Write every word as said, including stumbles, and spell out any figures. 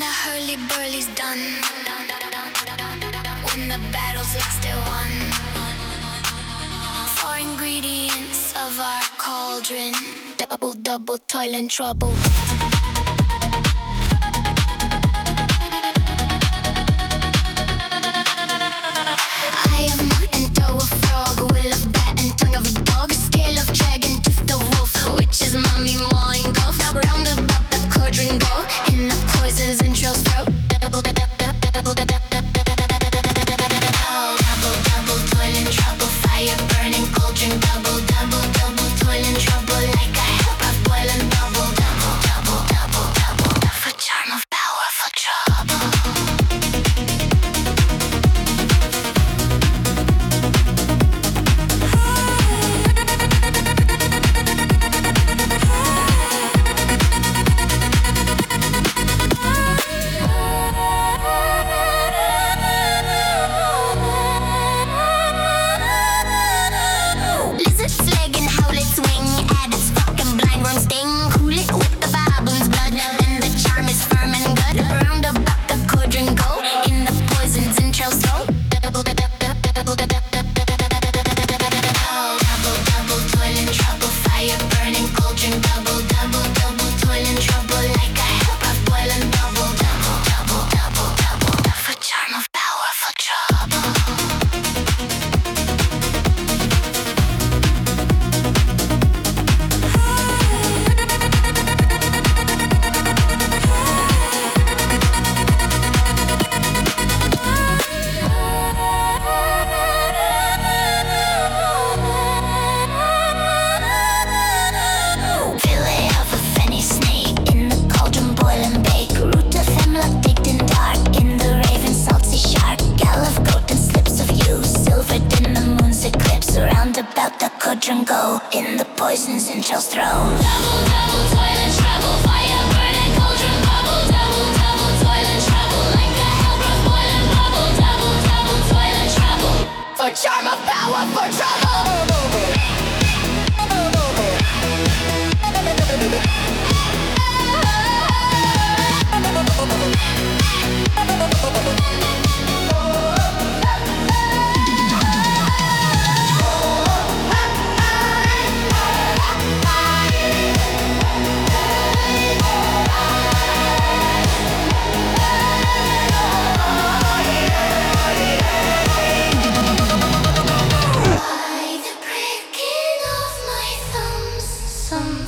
the hurly-burly's done, when the battle's lost and won, four ingredients of our cauldron, double, double, toil and trouble. I am and toe a frog, will of bat and tongue of a dog, scale of dragon, tooth of wolf, which is mommy mawing golf. Now round about the cauldron go, in the poison's entrails throat. Double, double, double, double, double, toil and trouble, fire burning cauldron. Double, double, double, toil and trouble, like a hell pot boiling. Double, double, double, double, double, for charm of powerful trouble. Go in the poison's entrails throw. Double, double, toil and trouble, fire burning cauldron. Bubble, double, double, toil and trouble, like a hell breath boiling. Bubble, double, double, toil and trouble, for charm of power, for trouble. Some